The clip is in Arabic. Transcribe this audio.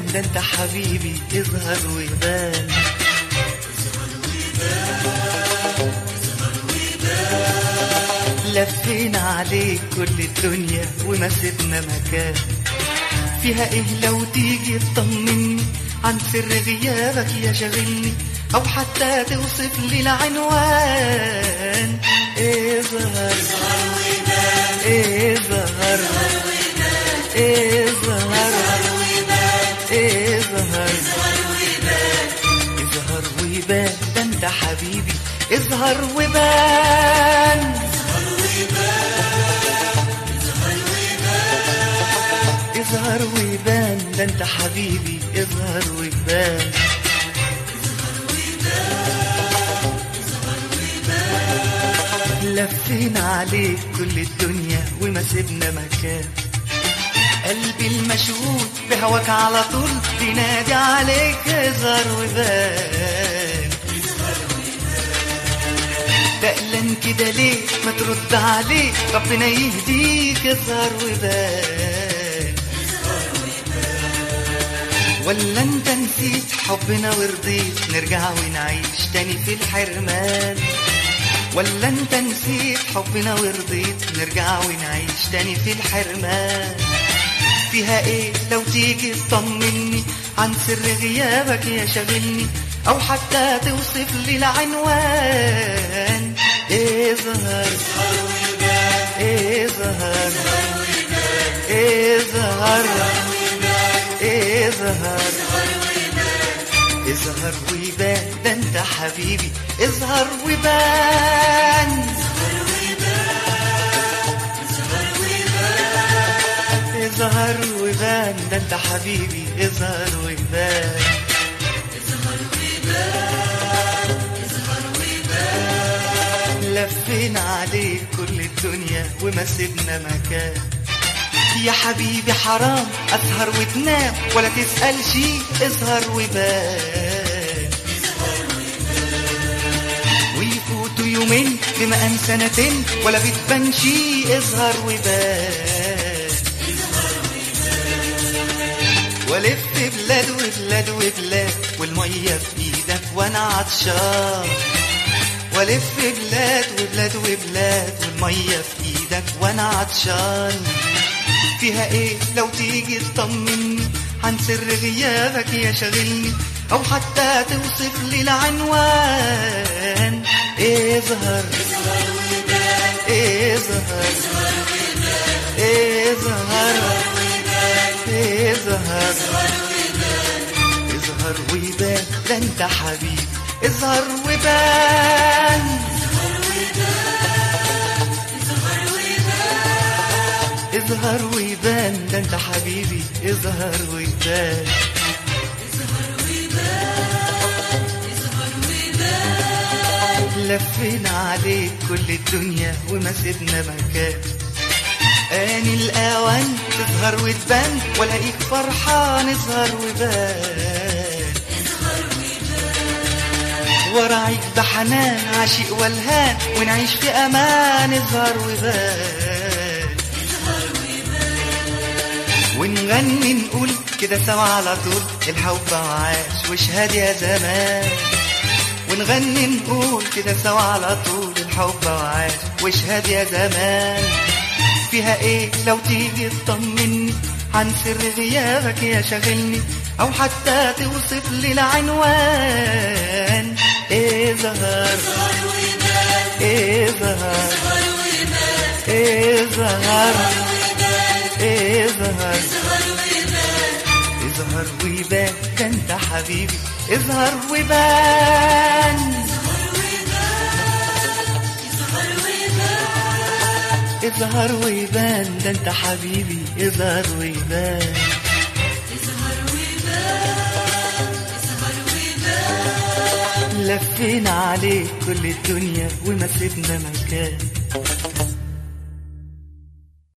ده انت حبيبي اظهر وبان. لفينا عليك كل الدنيا وما سيبنا مكان. فيها ايه لو تيجي تطمني عن سر غيابك يا شاغلني، او حتى توصف لي العنوان. اظهر اظهر اظهر اظهر اظهر وبان ده انت حبيبي اظهر وبان. اظهر وبان ده انت حبيبي اظهر وبان. لفينا عليك كل الدنيا وما سيبنا مكان. قلبي المشغول بهواك على طول بينادي عليك اظهر وبان. تقلن كده ليه ما ترد عليه ربنا يهديك اظهر وبان. ولا انت نسيت حبنا ورضيت نرجع ونعيش تاني في الحرمان. ولا انت نسيت حبنا ورضيت نرجع ونعيش تاني في الحرمان. فيها ايه لو تيجي تطمني عن سر غيابك يا شاغلني، او حتى توصف لي العنوان. اظهر اظهر اظهر اظهر اظهر وبان ده انت حبيبي اظهر وبان. اظهر وبان ده انت حبيبي اظهر وبان. لفينا عليك كل الدنيا وما سيبنا مكان. يا حبيبي حرام اسهر وتنام ولا تسأل شي اظهر وبان. ويفوتوا يومين بمقام سنتين ولا بتبان شي اظهر وبان. ولف بلاد وبلاد وبلاد والمية في ايدك وانا عطشان. ولف بلاد وبلاد وبلاد والمية في ايدك وانا عطشان. فيها ايه لو تيجي تطمني عن سر غيابك يا شاغلني، او حتى توصف لي العنوان. اظهر اظهر اظهر اظهر اظهر وبان ده انت حبيبي اظهر وبان. اظهر وبان ده انت حبيبي اظهر وبان. لفينا عليك كل الدنيا وما سيبنا مكان. آن الأوان تظهر وتبان ولاقيك فرحان اظهر وبان. وراعيك بحنان عاشق والهان ونعيش في أمان اظهر وبان. ونغني نقول كده سوا على طول الحب عاش واشهد يا زمان. ونغني نقول كده سوا على طول الحب عاش واشهد يا زمان. فيها ايه لو تيجي تطمني عن سر غيابك يا شاغلني، او حتى توصف لي العنوان. اظهر اظهر اظهر اظهر اظهر وبان ده انت حبيبي اظهر وبان. اظهر وبان ده انت حبيبي اظهر وبان. لفينا عليك كل الدنيا وما سيبنا مكان.